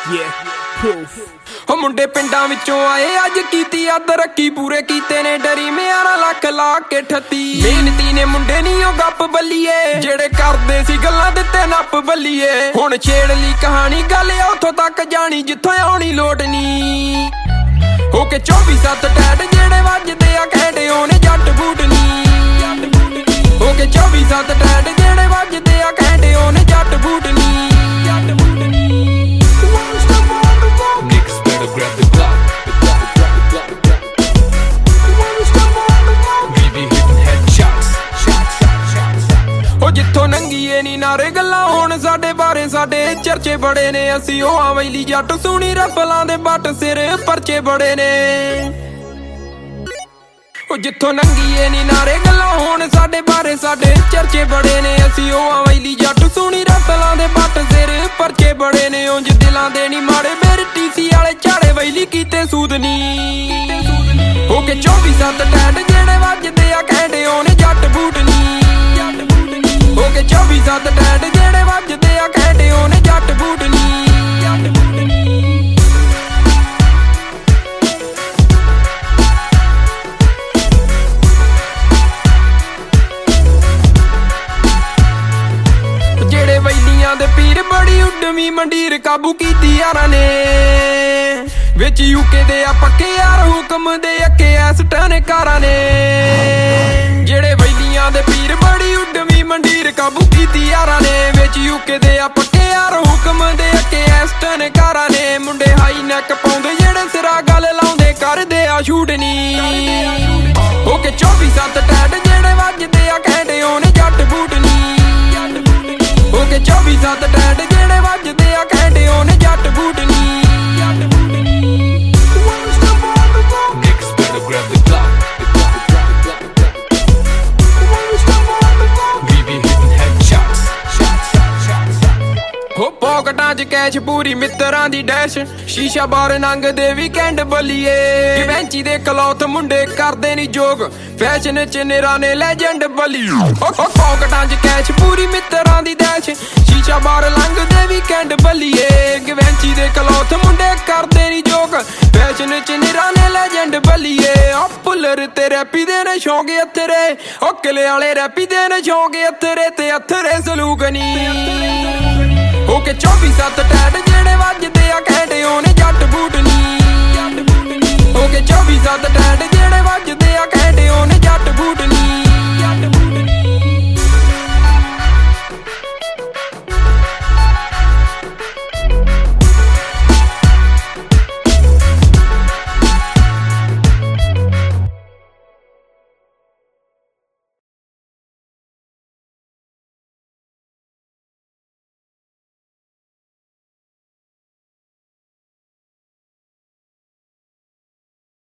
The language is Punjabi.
ਉਹ ਮੁੰਡੇ ਪਿੰਡਾਂ ਵਿੱਚੋਂ ਆਏ ਅੱਜ ਕੀਤੀ ਆ ਤਰੱਕੀ ਪੂਰੇ ਕੀਤੇ ਨੇ ਡਰੀ ਮਿਆਰਾ ਲੱਖ ਲਾ ਕੇ 38 ਮਿਹਨਤੀ ਨੇ ਮੁੰਡੇ ਨੀ ਉਹ ਗੱਪ ਬੱਲੀਏ ਜਿਹੜੇ ਕਰਦੇ ਸੀ ਗੱਲਾਂ ਦਿੱਤੇ ਨੱਪ ਬੱਲੀਏ ਹੁਣ ਛੇੜ ਲਈ ਕਹਾਣੀ ਗੱਲ ਉੱਥੋਂ ਤੱਕ ਜਾਣੀ ਜਿੱਥੋਂ ਆਉਣੀ ਲੋਟ ਨੀ ਹੋ ਕੇ 24/7 ਟੈਟ ਜਿਹੜੇ ਵੱਜਦੇ ਆ ਘੈਂਟੇ ਉਹਨੇ ਜੱਟ ਬੂਟ ਨੀ ਹੋ ਕੇ 24/7 ਟੈਟ ਜਿਹੜੇ ਵੱਜਦੇ ਆ ਘੈਂਟੇ ਉਹਨੇ ਜੱਟ ਬੂਟ ਨੀ Grab the Glock. We be hitting headshots. ਉਹ ਜਿੱਥੋਂ ਨੰਗੀਏ ਨੀ ਨਾਰੇ ਗੱਲਾਂ ਹੁਣ ਸਾਡੇ ਬਾਰੇ ਸਾਡੇ ਚਰਚੇ ਬੜੇ ਨੇ ਅਸੀਂ ਉਹ ਆਵੈਲੀ ਜੱਟ ਸੁਣੀ ਰਫਲਾਂ ਦੇ ਬੱਟ ਸਿਰ ਪਰਚੇ ਬੜੇ ਨੇ ਉਹ ਜਿੱਥੋਂ ਨੰਗੀਏ ਨੀ ਨਾਰੇ ਗੱਲਾਂ ਹੁਣ ਸਾਡੇ ਬਾਰੇ ਸਾਡੇ ਚਰਚੇ ਬੜੇ ਨੇ ਅਸੀਂ ਉਹ ਆਵੈਲੀ ਜੱਟ ਸੁਣੀ ਰਫਲਾਂ ਦੇ ਬੱਟ ਸਿਰ ਪਰਚੇ ਬੜੇ ਨੇ ਉਂਝ ਦਿਲਾਂ ਦੇ ਨੀ ਮਾੜੇ ਮੇਰੇ ਟੀਸੀ ਵਾਲੇ ਝਾੜੇ ਵੈਲੀ ਕੀਤੇ ਸੂਦ ਨੀ ਹੋ ਕੇ 24/7 ਟੈਟ ਜਿਹੜੇ ਵੱਜਦੇ ਆ ਘੈਂਟੇ ਉਹਨੇ ਜੱਟ ਬੂਟ ਨੀ ਹੋ ਕੇ 24/7 ਟੈਟ ਜਿਹੜੇ ਵੱਜਦੇ ਆ ਘੈਂਟੇ ਉਹਨੇ ਜੱਟ ਬੂਟ ਨੀ ਜਿਹੜੇ ਵੈਲੀਆਂ ਦੇ ਪੀਰ ਬੜੀ ਉੱਡਵੀਂ ਮੰਡੀਰ ਕਾਬੂ ਕੀਤੀ ਯਾਰਾਂ ਨੇ ਵਿੱਚ ਯੂਕੇ ਦੇ ਆ ਪੱਕੇ ਯਾਰ ਹੁਕਮ ਦੇ ਅੱਕੇ ਐਸ ਟਨਕਾਰਾਂ ਨੇ ਜਿਹੜੇ ਵੈਲੀਆਂ ਦੇ ਪੀਰ ਬੜੀ ਉੱਡਵੀਂ ਮੰਡੀਰ ਕਾਬੂ ਕੀਤੀ ਯਾਰਾਂ ਨੇ ਵਿੱਚ ਯੂਕੇ ਦੇ ਆ ਪੱਕੇ ਯਾਰ ਹੁਕਮ ਦੇ ਅੱਕੇ ਐਸ ਟਨਕਾਰਾਂ ਨੇ ਮੁੰਡੇ ਹਾਈ ਨੈਕ ਪਾਉਂਦੇ ਜਿਹੜੇ ਸਿਰਾ ਗੱਲ ਲਾਉਂਦੇ ਕਰਦੇ ਆ ਸ਼ੂਟ ਨੀ ਹੋ ਕੇ 24/7 ਟੈਟ ਜਿਹੜੇ ਵੱਜਦੇ ਆ ਘੈਂਟੇ ਉਹਨੇ ਜੱਟ ਬੂਟ ਨੀ ਹੋ ਕੇ 24/7 ਟੈਟ ਜਿਹੜੇ ਵੱਜਦੇ ਆ ਘੈਂਟੇ ਉਹਨੇ ਜੱਟ ਬੂਟ ਨੀ Niggas better grab the Glock. We be hitting headshots. ਹੋ ਪੌਕਟਾਂ 'ਚ ਕੈਸ਼ ਪੂਰੀ ਮਿੱਤਰਾਂ ਦੀ ਡੈਸ਼ ਸ਼ੀਸ਼ਾ ਬਾਰ ਨੰਗਦੇ ਵੀਕਐਂਡ ਬੱਲੀਏ ਗਿਵੈਂਚੀ ਦੇ ਕਲੌਥ ਮੁੰਡੇ ਕਰਦੇ ਨੀ ਜੋਗ ਫੈਸ਼ਨ 'ਚ ਨਿਰਾ ਨੇ ਲੈਜੈਂਡ ਬੱਲੀ ਹੋ ਪੌਕਟਾਂ 'ਚ ਕੈਸ਼ ਪੂਰੀ ਮਿੱਤਰਾਂ ਦੀ ਡੈਸ਼ ਸ਼ੀਸ਼ਾ ਬਾਰ ਲੰਘਦੇ ਵੀਕਐਂਡ ਬੱਲੀਏ ਗਿਵੈਂਚੀ ਦੇ ਕਲੌਥ ਮੁੰਡੇ ਕਰਦੇ ਨੀ ਜੋਗ ਫੈਸ਼ਨ 'ਚ ਨਿਰਾ ਨੇ ਲੈਜੈਂਡ ਬੱਲੀਏ ਆ ਪੁੱਲਰ ਤੇ ਰੈਪੀ ਦੇ ਨੇ ਸ਼ੌਂਕ ਅਥਰੇ ਉਹ ਕਿਲੇ ਵਾਲੇ ਰੈਪੀ ਦੇ ਨੇ ਸ਼ੌਂਕ ਅਥਰੇ ਤੇ ਅਥਰੇ ਸਲੂਕ ਨੀ ਹੋ ਕੇ 24/7 ਟੈਟ ਜਿਹੜੇ ਵੱਜਦੇ ਆ ਘੈਂਟੇ ਉਹਨੇ ਜੱਟ